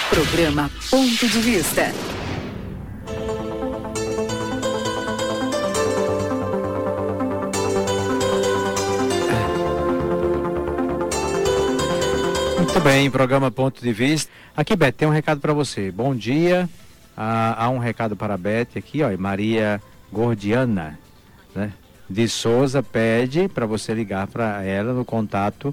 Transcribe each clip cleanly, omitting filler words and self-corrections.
Programa Ponto de Vista. Muito bem, programa Ponto de Vista. Aqui, Beth, tem um recado para você. Bom dia. Há um recado para a Beth aqui, ó. Maria Gordiana, né? De Souza pede para você ligar para ela no contato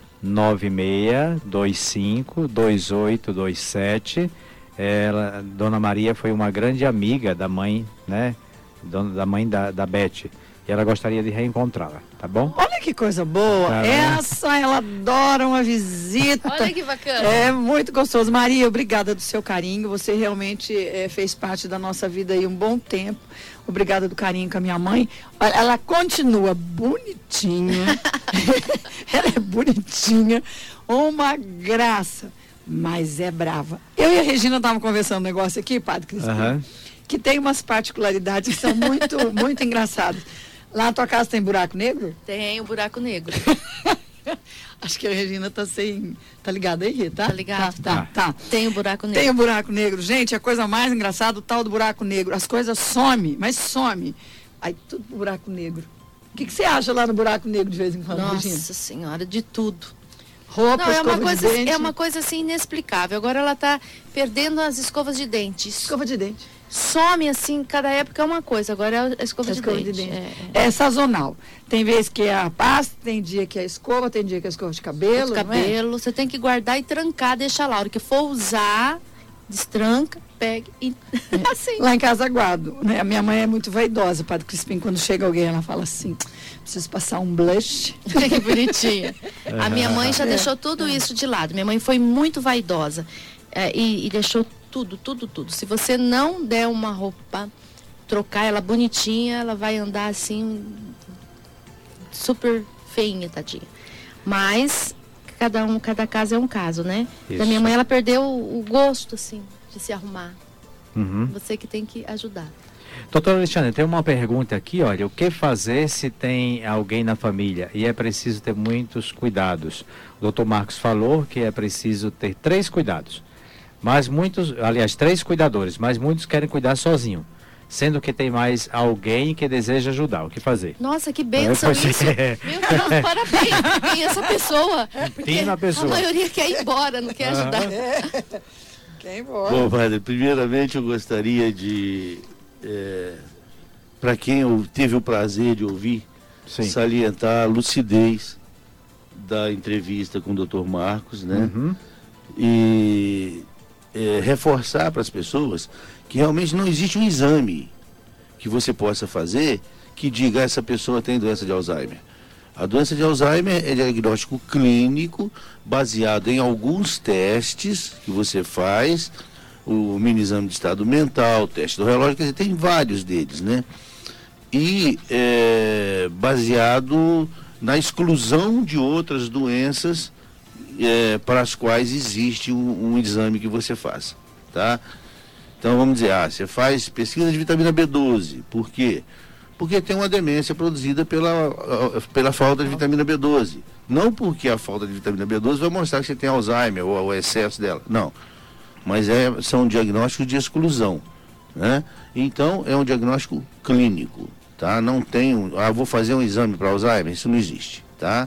96252827. Ela, Dona Maria foi uma grande amiga da mãe, né? Da mãe da Beth. E ela gostaria de reencontrá-la, tá bom? Olha que coisa boa. Ela adora uma visita. Olha que bacana. É muito gostoso. Maria, obrigada do seu carinho. Você realmente fez parte da nossa vida aí um bom tempo. Obrigada do carinho com a minha mãe. Ela continua bonitinha. Ela é bonitinha. Uma graça. Mas é brava. Eu e a Regina estávamos conversando um negócio aqui, Padre Crispim, que tem umas particularidades que são muito, muito engraçadas. Lá na tua casa tem buraco negro? Tem um buraco negro. Acho que a Regina tá ligada aí, tá? Tá ligado? Tá. Tem um buraco negro. Tem um buraco negro. Gente, a coisa mais engraçada, o tal do buraco negro. As coisas somem, mas some. Aí tudo pro buraco negro. O que você acha lá no buraco negro de vez em quando, Regina? Nossa Senhora, de tudo. Roupa, não, escova é uma coisa assim inexplicável. Agora ela tá perdendo as escovas de dentes. Escova de dente. Some assim, cada época é uma coisa. Agora é a escova de dente. É sazonal. Tem vez que é a pasta, tem dia que é a escova, tem dia que é a escova de cabelo. Você tem que guardar e trancar, deixar lá. A hora que for usar, destranca, pegue e assim. Lá em casa guardo, né? A minha mãe é muito vaidosa, Padre Crispim. Quando chega alguém, ela fala assim: preciso passar um blush. Que bonitinha. A minha mãe já deixou tudo isso de lado. Minha mãe foi muito vaidosa e deixou tudo. Se você não der uma roupa, trocar ela bonitinha, ela vai andar assim, super feinha, tadinha. Mas cada caso é um caso, né? Da minha mãe, ela perdeu o gosto, assim, de se arrumar. Você que tem que ajudar. Doutor Alexandre, tem uma pergunta aqui, olha, o que fazer se tem alguém na família e é preciso ter muitos cuidados? O doutor Marcos falou que é preciso ter 3 cuidados, mas aliás, 3 cuidadores, mas muitos querem cuidar sozinho, sendo que tem mais alguém que deseja ajudar. O que fazer? Nossa, que bênção isso! Meu Deus, parabéns! E essa pessoa? Porque a maioria quer ir embora, não quer ajudar. Quer ir embora. Bom, padre, primeiramente eu gostaria de... para quem teve o prazer de ouvir, salientar a lucidez da entrevista com o Dr. Marcos, né? E reforçar para as pessoas que realmente não existe um exame que você possa fazer que diga essa pessoa tem doença de Alzheimer. A doença de Alzheimer é diagnóstico clínico baseado em alguns testes que você faz, o mini exame de estado mental, o teste do relógio, quer dizer, tem vários deles, né? E baseado na exclusão de outras doenças para as quais existe um exame que você faça, tá? Então vamos dizer, você faz pesquisa de vitamina B12, por quê? Porque tem uma demência produzida pela falta de vitamina B12. Não porque a falta de vitamina B12 vai mostrar que você tem Alzheimer ou o excesso dela, não. Mas são diagnósticos de exclusão, né? Então é um diagnóstico clínico, tá? Não tem, vou fazer um exame para Alzheimer, isso não existe, tá?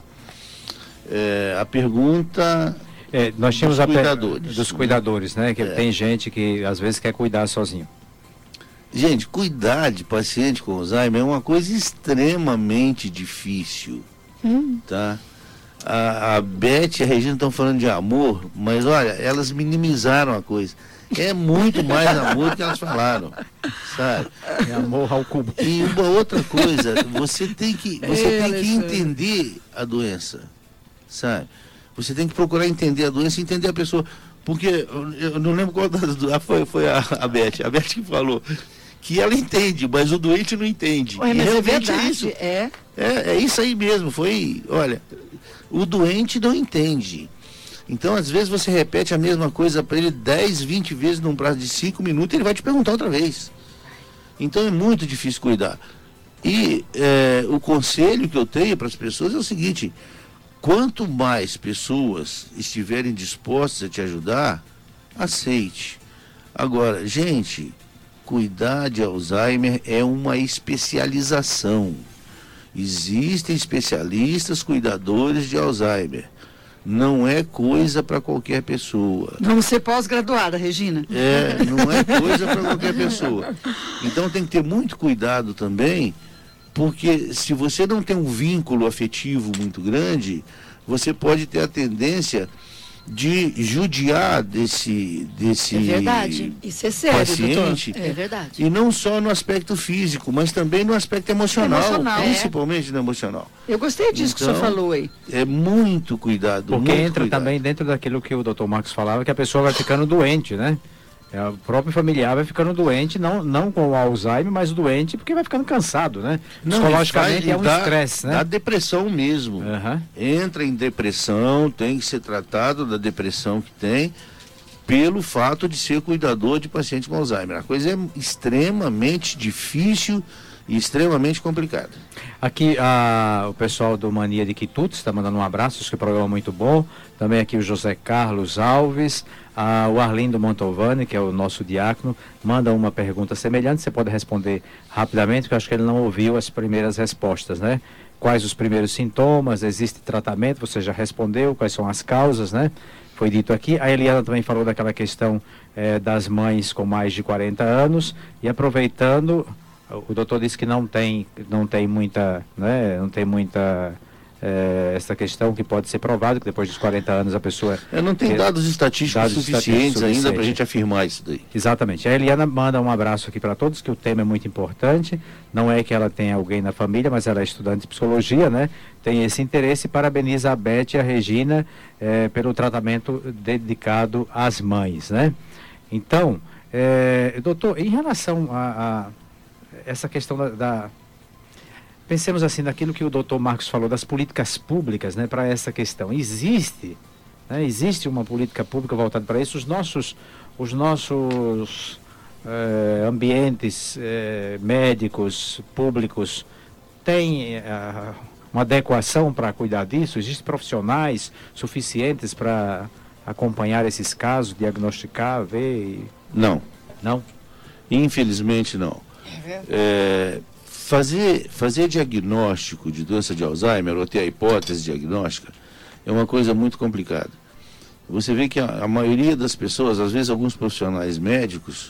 A pergunta nós tínhamos dos cuidadores, né? Que tem gente que às vezes quer cuidar sozinho. Gente, cuidar de paciente com Alzheimer é uma coisa extremamente difícil, tá? A Beth e a Regina estão falando de amor, mas olha, elas minimizaram a coisa. É muito mais amor do que elas falaram, sabe? É amor ao cubo. E uma outra coisa, você tem que entender a doença, sabe? Você tem que procurar entender a doença e entender a pessoa. Porque eu não lembro qual foi a Beth. A Beth que falou que ela entende, mas o doente não entende. Mas realmente é verdade, isso. É isso aí mesmo. Olha, o doente não entende. Então, às vezes, você repete a mesma coisa para ele 10, 20 vezes num prazo de 5 minutos e ele vai te perguntar outra vez. Então, é muito difícil cuidar. E o conselho que eu tenho para as pessoas é o seguinte: quanto mais pessoas estiverem dispostas a te ajudar, aceite. Agora, gente, cuidar de Alzheimer é uma especialização. Existem especialistas cuidadores de Alzheimer. Não é coisa para qualquer pessoa. Vamos ser pós-graduada, Regina. Não é coisa para qualquer pessoa. Então tem que ter muito cuidado também, porque se você não tem um vínculo afetivo muito grande, você pode ter a tendência de judiar desse É verdade. Isso é sério, paciente. doutor. É verdade. E não só no aspecto físico, mas também no aspecto emocional. Principalmente no emocional. Eu gostei disso que o senhor falou aí. É muito cuidado. Porque muito entra cuidado. também dentro daquilo que o Dr. Marcos falava, que a pessoa vai ficando doente, né? O próprio familiar vai ficando doente, não com o Alzheimer, mas doente porque vai ficando cansado, né? Psicologicamente é um estresse, né? Dá depressão mesmo. Uhum. Entra em depressão, tem que ser tratado da depressão que tem, pelo fato de ser cuidador de paciente com Alzheimer. A coisa é extremamente difícil e extremamente complicada. Aqui o pessoal do Mania de Quitutes está mandando um abraço, acho que o programa é muito bom. Também aqui o José Carlos Alves, o Arlindo Montovani, que é o nosso diácono, manda uma pergunta semelhante, você pode responder rapidamente, porque eu acho que ele não ouviu as primeiras respostas, né? Quais os primeiros sintomas, existe tratamento, você já respondeu, quais são as causas, né? Foi dito aqui. A Eliana também falou daquela questão das mães com mais de 40 anos, e aproveitando, o doutor disse que não tem muita, né? Não tem muita essa questão que pode ser provado, que depois dos 40 anos a pessoa... não tem dados estatísticos suficientes ainda para a gente afirmar isso daí. Exatamente. A Eliana manda um abraço aqui para todos, que o tema é muito importante. Não é que ela tenha alguém na família, mas ela é estudante de psicologia, né? Tem esse interesse, parabeniza a Beth e a Regina pelo tratamento dedicado às mães, né? Então, doutor, em relação a essa questão pensemos assim, naquilo que o doutor Marcos falou, das políticas públicas, né, para essa questão. Existe uma política pública voltada para isso. Os nossos ambientes médicos, públicos, têm uma adequação para cuidar disso? Existem profissionais suficientes para acompanhar esses casos, diagnosticar, ver? Não. Não? Infelizmente não. Fazer diagnóstico de doença de Alzheimer, ou ter a hipótese diagnóstica, é uma coisa muito complicada. Você vê que a maioria das pessoas, às vezes alguns profissionais médicos,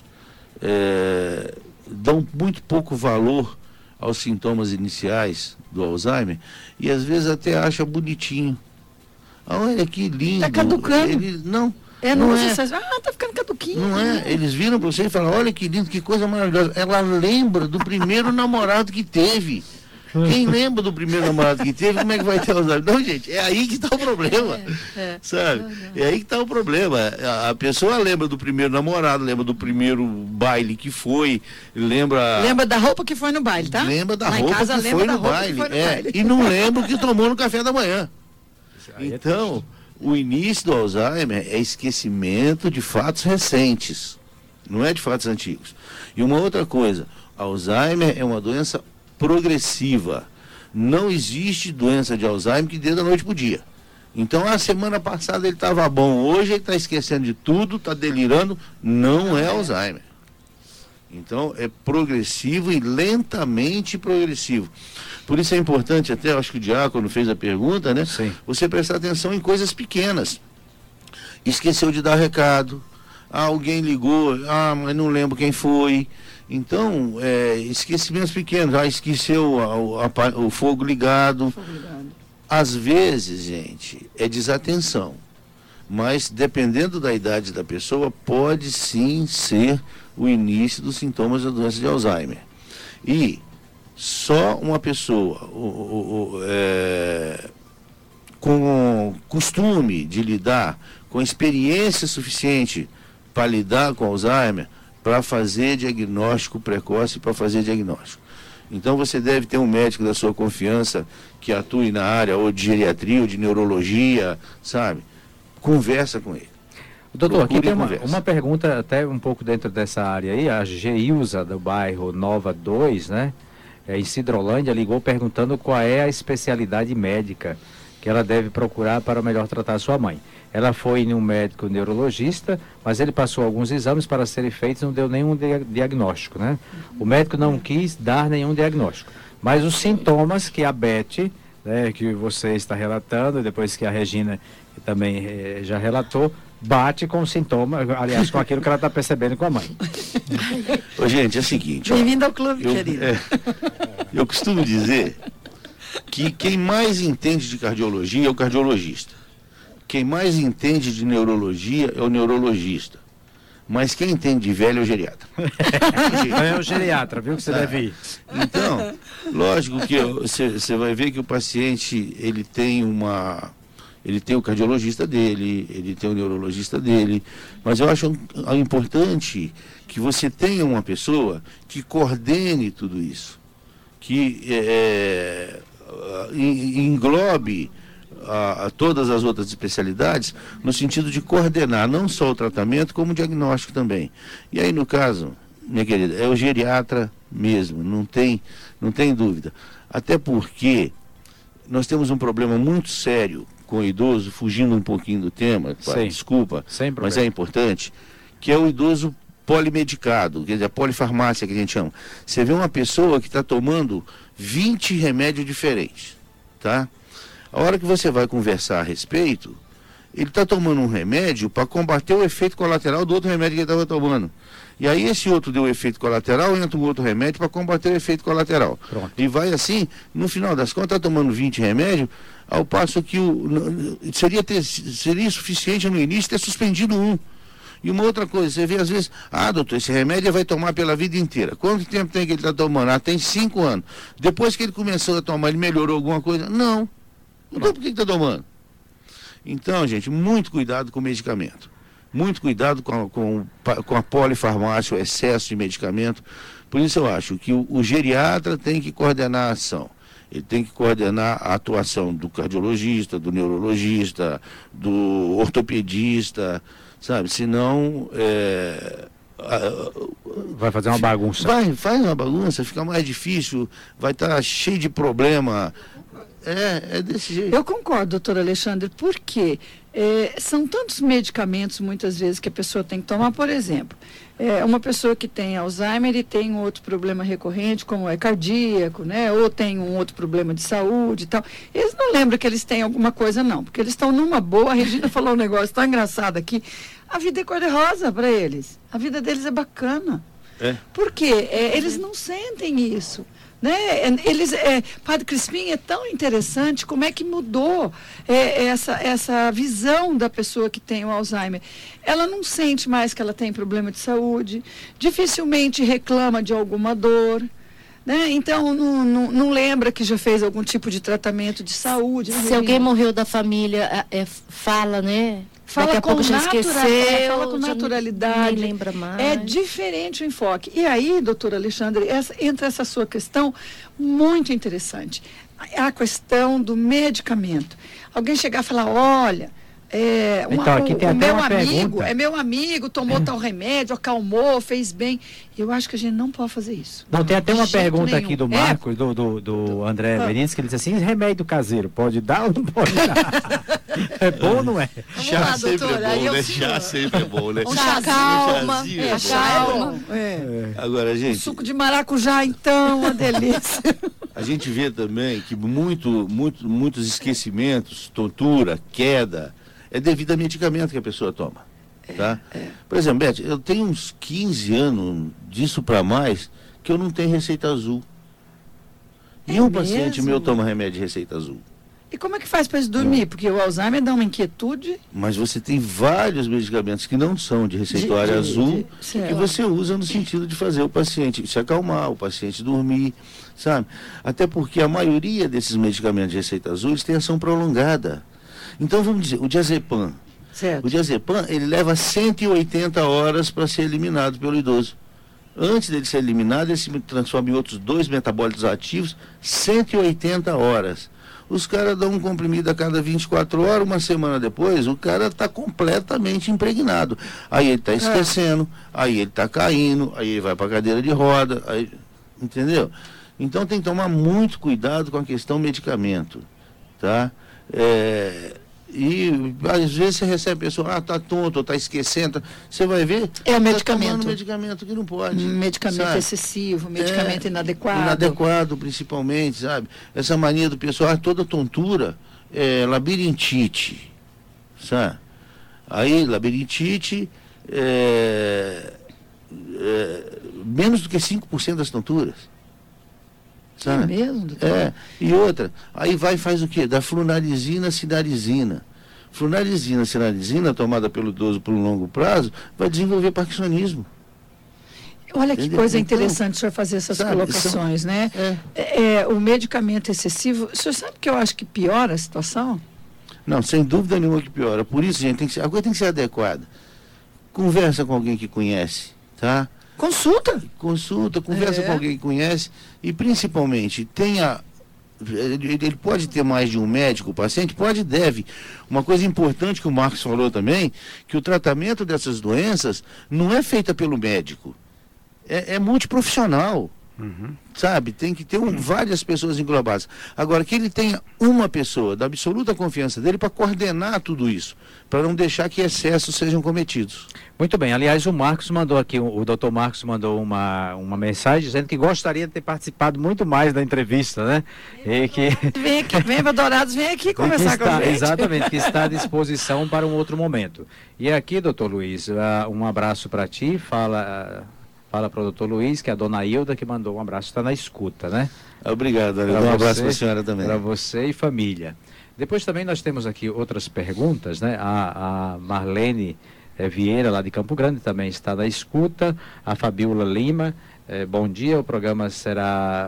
dão muito pouco valor aos sintomas iniciais do Alzheimer, e às vezes até acha bonitinho. Olha que lindo. Está caducando. Tá ficando caduquinho. Não é? Eles viram para você e falam, olha que lindo, que coisa maravilhosa. Ela lembra do primeiro namorado que teve. Quem lembra do primeiro namorado que teve, como é que vai ter Alzheimer? Não, gente, é aí que está o problema. Sabe? É aí que está o problema. A pessoa lembra do primeiro namorado, lembra do primeiro baile que foi, lembra da roupa que foi no baile, tá? Lembra da roupa que foi no baile. E não lembra o que tomou no café da manhã. Então, o início do Alzheimer é esquecimento de fatos recentes, não é de fatos antigos. E uma outra coisa, Alzheimer é uma doença progressiva. Não existe doença de Alzheimer que dê da noite para o dia. Então, a semana passada ele estava bom, hoje ele está esquecendo de tudo, está delirando. Não é Alzheimer. Então, é progressivo e lentamente progressivo. Por isso é importante, até acho que o diácono fez a pergunta, né? Sim. Você prestar atenção em coisas pequenas. Esqueceu de dar recado. Alguém ligou, mas não lembro quem foi. Então, esquecimentos pequenos. Esqueceu o fogo ligado. Às vezes, gente, é desatenção. Mas, dependendo da idade da pessoa, pode sim ser o início dos sintomas da doença de Alzheimer. E só uma pessoa com costume de lidar, com experiência suficiente para lidar com Alzheimer, para fazer diagnóstico precoce, para fazer diagnóstico. Então você deve ter um médico da sua confiança que atue na área ou de geriatria ou de neurologia, sabe? Conversa com ele. Doutor, aqui tem uma pergunta até um pouco dentro dessa área aí. A Geilza, do bairro Nova 2, né? Em Sidrolândia, ligou perguntando qual é a especialidade médica que ela deve procurar para melhor tratar a sua mãe. Ela foi em um médico neurologista, mas ele passou alguns exames para serem feitos e não deu nenhum diagnóstico, né? O médico não quis dar nenhum diagnóstico. Mas os sintomas que a Beth, né, que você está relatando, depois que a Regina também já relatou, bate com o sintoma, aliás, com aquilo que ela está percebendo com a mãe. Ô, gente, é o seguinte... Bem-vindo ao clube, querido. Eu costumo dizer que quem mais entende de cardiologia é o cardiologista. Quem mais entende de neurologia é o neurologista. Mas quem entende de velho é o geriatra. É o geriatra, viu que você deve ir. Então, lógico que você vai ver que o paciente, ele tem o cardiologista dele, ele tem o neurologista dele, mas eu acho importante que você tenha uma pessoa que coordene tudo isso, que englobe a todas as outras especialidades, no sentido de coordenar não só o tratamento, como o diagnóstico também. E aí, no caso, minha querida, é o geriatra mesmo, não tem dúvida. Até porque nós temos um problema muito sério com o idoso, fugindo um pouquinho do tema, desculpa, mas é importante, que é o idoso polimedicado, quer dizer, a polifarmácia que a gente chama. Você vê uma pessoa que está tomando 20 remédios diferentes, tá? A hora que você vai conversar a respeito, ele está tomando um remédio para combater o efeito colateral do outro remédio que ele estava tomando. E aí esse outro deu efeito colateral, entra um outro remédio para combater o efeito colateral. Pronto. E vai assim, no final das contas, está tomando 20 remédios, ao passo que seria suficiente no início ter suspendido um. E uma outra coisa, você vê às vezes, doutor, esse remédio vai tomar pela vida inteira. Quanto tempo tem que ele está tomando? Tem 5 anos. Depois que ele começou a tomar, ele melhorou alguma coisa? Não. Então por que está tomando? Então, gente, muito cuidado com o medicamento. Muito cuidado com a polifarmácia, o excesso de medicamento. Por isso eu acho que o geriatra tem que coordenar a ação. Ele tem que coordenar a atuação do cardiologista, do neurologista, do ortopedista, sabe? Senão... vai fazer uma bagunça. Faz uma bagunça, fica mais difícil, vai estar cheio de problema. É desse jeito. Eu concordo, doutor Alexandre, porque são tantos medicamentos, muitas vezes, que a pessoa tem que tomar. Por exemplo, uma pessoa que tem Alzheimer e tem um outro problema recorrente, como é cardíaco, né? Ou tem um outro problema de saúde e tal. Eles não lembram que eles têm alguma coisa, não, porque eles estão numa boa. A Regina falou um negócio tão engraçado aqui. A vida é cor-de-rosa para eles. A vida deles é bacana. Por quê? Eles não sentem isso. Né? Padre Crispim, é tão interessante como é que mudou essa visão da pessoa que tem o Alzheimer. Ela não sente mais que ela tem problema de saúde, dificilmente reclama de alguma dor, né? Então não lembra que já fez algum tipo de tratamento de saúde. Se alguém morreu da família, fala, né? Fala com naturalidade. Nem lembra mais. É diferente o enfoque. E aí, doutor Alexandre, entra essa sua questão muito interessante. A questão do medicamento. Alguém chegar e falar, olha, aqui tem até uma pergunta. Meu amigo, tomou tal remédio, acalmou, fez bem. Eu acho que a gente não pode fazer isso. Não, tem até uma pergunta aqui do Marcos, do André Benítez, que ele diz assim, remédio caseiro, pode dar ou não pode dar? É bom ou não é? Chá sempre é bom, né? Chá sempre é bom, né? Chá calma. Chá é bom. Agora, gente... Suco de maracujá, então, uma delícia. A gente vê também que muitos esquecimentos, tontura, queda, é devido a medicamento que a pessoa toma. Tá? Por exemplo, Beth, eu tenho uns 15 anos disso para mais que eu não tenho receita azul. E um paciente meu toma remédio de receita azul. E como é que faz para eles dormir? Porque o Alzheimer dá uma inquietude. Mas você tem vários medicamentos que não são de receituário azul, que você usa no sentido de fazer o paciente se acalmar, o paciente dormir, sabe? Até porque a maioria desses medicamentos de receita azul, eles têm ação prolongada. Então, vamos dizer, o diazepam. Certo. O diazepam, ele leva 180 horas para ser eliminado pelo idoso. Antes dele ser eliminado, ele se transforma em outros 2 metabólitos ativos, 180 horas. Os caras dão um comprimido a cada 24 horas, uma semana depois, o cara está completamente impregnado. Aí ele está esquecendo, aí ele está caindo, aí ele vai para a cadeira de roda, aí, entendeu? Então tem que tomar muito cuidado com a questão medicamento, tá? E às vezes você recebe a pessoa, tá tonto, tá esquecendo, você vai ver, é o medicamento. Tá tomando medicamento que não pode. Medicamento, sabe? Excessivo, medicamento inadequado. Inadequado, principalmente, sabe? Essa mania do pessoal, toda tontura, labirintite, sabe? Aí, labirintite, menos do que 5% das tonturas. Sabe? É mesmo, doutor? E outra, aí vai e faz o quê? Da flunarizina, cinarizina. Flunarizina, cinarizina, tomada pelo idoso por um longo prazo, vai desenvolver parkinsonismo. Olha que coisa interessante o senhor fazer essas colocações, né? O medicamento excessivo, o senhor sabe que eu acho que piora a situação? Não, sem dúvida nenhuma que piora. Por isso, gente, a coisa tem que ser adequada. Conversa com alguém que conhece, tá? Consulta, conversa com alguém que conhece e principalmente ele pode ter mais de um médico, o paciente pode e deve. Uma coisa importante que o Marcos falou também, que o tratamento dessas doenças não é feita pelo médico, é multiprofissional. Sabe, tem que ter várias pessoas englobadas. Agora, que ele tenha uma pessoa da absoluta confiança dele para coordenar tudo isso, para não deixar que excessos sejam cometidos. Muito bem, aliás, o Marcos mandou aqui, o doutor Marcos mandou uma mensagem dizendo que gostaria de ter participado muito mais da entrevista, né? E que... Vem aqui, vem para Dourados, vem aqui conversar com a gente. Exatamente, que está à disposição para um outro momento. E aqui, doutor Luiz, um abraço para ti, fala para o doutor Luiz, que é a dona Hilda, que mandou um abraço, está na escuta, né? Obrigado, um abraço para a senhora também. Para você e família. Depois também nós temos aqui outras perguntas, né? A Marlene Vieira, lá de Campo Grande, também está na escuta. A Fabiola Lima, bom dia, o programa será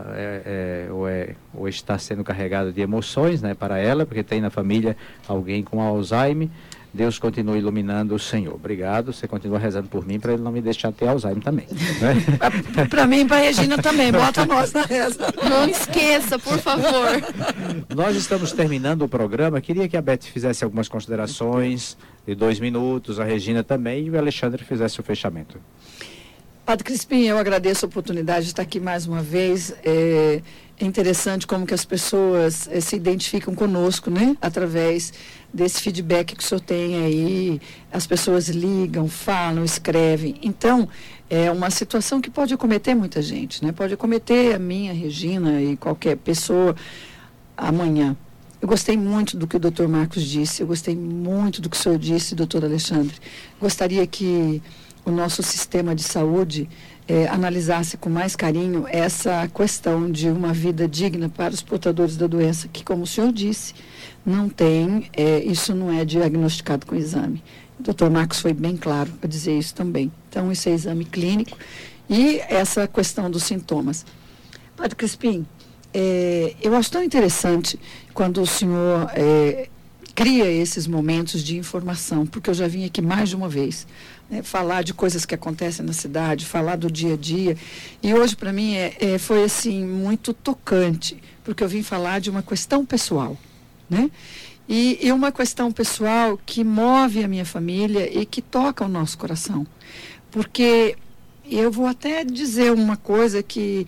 ou está sendo carregado de emoções, né, para ela, porque tem na família alguém com Alzheimer. Deus continue iluminando o Senhor. Obrigado, você continua rezando por mim para ele não me deixar ter Alzheimer também, né? Para mim e para a Regina também, bota nós na reza. Não esqueça, por favor. Nós estamos terminando o programa, queria que a Beth fizesse algumas considerações de 2 minutos, a Regina também, e o Alexandre fizesse o fechamento. Padre Crispim, eu agradeço a oportunidade de estar aqui mais uma vez. É interessante como que as pessoas se identificam conosco, né? Através desse feedback que o senhor tem aí. As pessoas ligam, falam, escrevem. Então, é uma situação que pode acometer muita gente, né? Pode acometer a minha, a Regina e qualquer pessoa amanhã. Eu gostei muito do que o doutor Marcos disse, eu gostei muito do que o senhor disse, doutor Alexandre. Gostaria que o nosso sistema de saúde analisasse com mais carinho essa questão de uma vida digna para os portadores da doença, que, como o senhor disse, não tem, isso não é diagnosticado com exame. O doutor Marcos foi bem claro para dizer isso também. Então, isso é exame clínico e essa questão dos sintomas. Padre Crispim, eu acho tão interessante quando o senhor cria esses momentos de informação, porque eu já vim aqui mais de uma vez, né, falar de coisas que acontecem na cidade, falar do dia a dia, e hoje para mim foi assim muito tocante, porque eu vim falar de uma questão pessoal, né? E uma questão pessoal que move a minha família e que toca o nosso coração, porque eu vou até dizer uma coisa que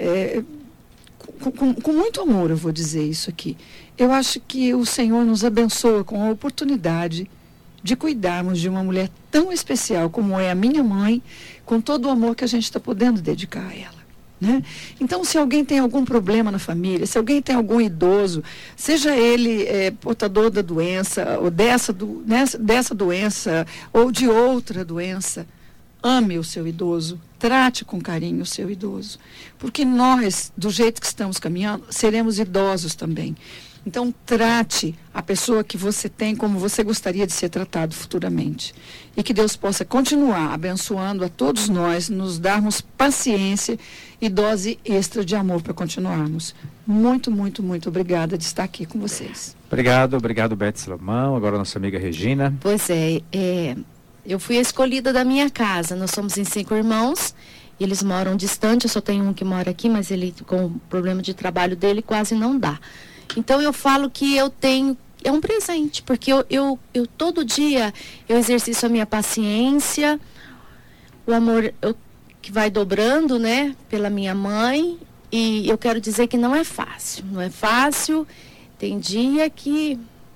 com muito amor eu vou dizer isso aqui. Eu acho que o Senhor nos abençoa com a oportunidade de cuidarmos de uma mulher tão especial como é a minha mãe, com todo o amor que a gente está podendo dedicar a ela, né? Então, se alguém tem algum problema na família, se alguém tem algum idoso, seja ele portador da doença, ou dessa doença, ou de outra doença, ame o seu idoso, trate com carinho o seu idoso, porque nós, do jeito que estamos caminhando, seremos idosos também. Então, trate a pessoa que você tem como você gostaria de ser tratado futuramente. E que Deus possa continuar abençoando a todos nós, nos darmos paciência e dose extra de amor para continuarmos. Muito, muito, muito obrigada de estar aqui com vocês. Obrigado, Beth Salomão. Agora a nossa amiga Regina. Pois eu fui a escolhida da minha casa. Nós somos em 5 irmãos. Eles moram distante. Eu só tenho um que mora aqui, mas ele, com o problema de trabalho dele, quase não dá. Então eu falo que eu tenho, é um presente, porque eu todo dia eu exercito a minha paciência, o amor que vai dobrando, né, pela minha mãe, e eu quero dizer que não é fácil, tem dia que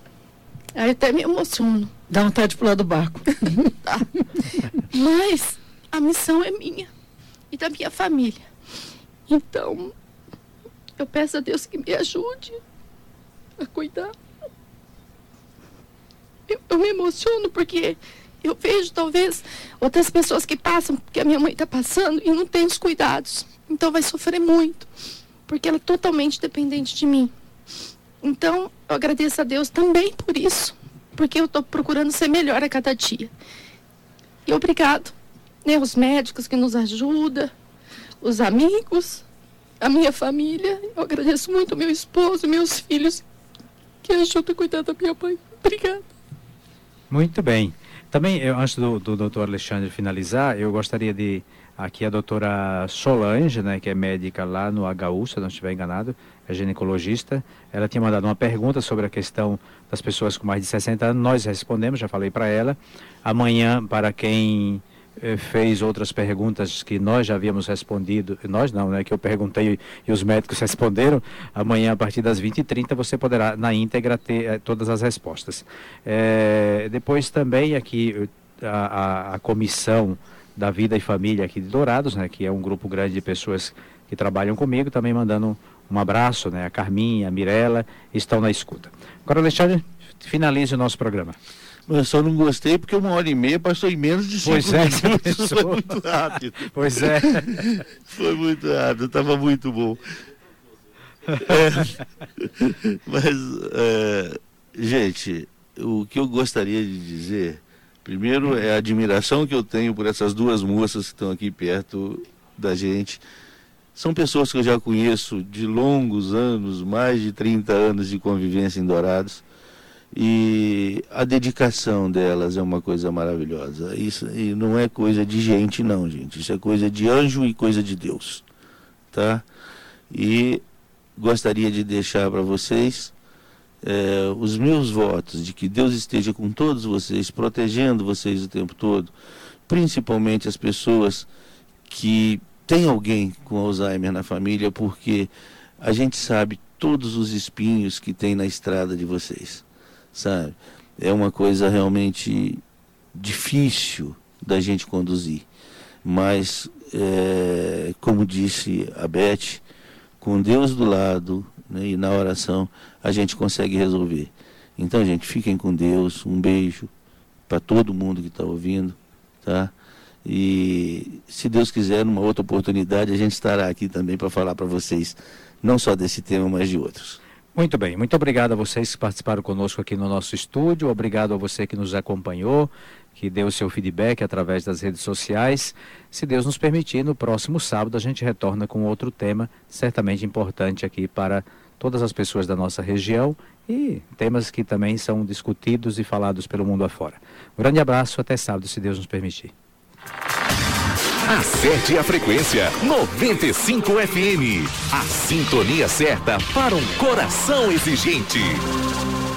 Aí até me emociono. Dá vontade de pular do barco. Tá. Mas a missão é minha e da minha família. Então, eu peço a Deus que me ajude a cuidar. Eu me emociono porque eu vejo, talvez, outras pessoas que passam, que a minha mãe está passando e não tem os cuidados. Então vai sofrer muito, porque ela é totalmente dependente de mim. Então, eu agradeço a Deus também por isso, porque eu estou procurando ser melhor a cada dia. E obrigado, né, os médicos que nos ajudam, os amigos, a minha família. Eu agradeço muito ao meu esposo, meus filhos, que ajudam a cuidar da minha mãe. Obrigada. Muito bem. Também, antes do doutor Alexandre finalizar, eu gostaria de... Aqui a doutora Solange, né, que é médica lá no HU, se eu não estiver enganado, é ginecologista. Ela tinha mandado uma pergunta sobre a questão das pessoas com mais de 60 anos. Nós respondemos, já falei para ela. Amanhã, para quem fez outras perguntas que nós já havíamos respondido, nós não, né, que eu perguntei e os médicos responderam, amanhã a partir das 20h30 você poderá na íntegra ter todas as respostas. Depois também aqui a comissão da Vida e Família aqui de Dourados, né, que é um grupo grande de pessoas que trabalham comigo, também mandando um abraço, né, a Carminha, a Mirella, estão na escuta. Agora, Alexandre, finalize o nosso programa. Eu só não gostei porque 1h30 passou em menos de 5 minutos. Foi muito rápido. Pois é. Foi muito rápido, estava muito bom. Gente, o que eu gostaria de dizer, primeiro, é a admiração que eu tenho por essas duas moças que estão aqui perto da gente. São pessoas que eu já conheço de longos anos, mais de 30 anos de convivência em Dourados. E a dedicação delas é uma coisa maravilhosa. Isso e não é coisa de gente, não, gente. Isso é coisa de anjo e coisa de Deus, tá? E gostaria de deixar para vocês os meus votos de que Deus esteja com todos vocês, protegendo vocês o tempo todo, principalmente as pessoas que têm alguém com Alzheimer na família, porque a gente sabe todos os espinhos que tem na estrada de vocês, sabe? É uma coisa realmente difícil da gente conduzir, mas como disse a Beth, com Deus do lado, né, e na oração a gente consegue resolver. Então, gente, fiquem com Deus, um beijo para todo mundo que está ouvindo, tá? E se Deus quiser, numa outra oportunidade a gente estará aqui também para falar para vocês, não só desse tema, mas de outros. Muito bem, muito obrigado a vocês que participaram conosco aqui no nosso estúdio, obrigado a você que nos acompanhou, que deu o seu feedback através das redes sociais. Se Deus nos permitir, no próximo sábado a gente retorna com outro tema, certamente importante aqui para todas as pessoas da nossa região e temas que também são discutidos e falados pelo mundo afora. Um grande abraço, até sábado, se Deus nos permitir. Acerte a frequência 95 FM, a sintonia certa para um coração exigente.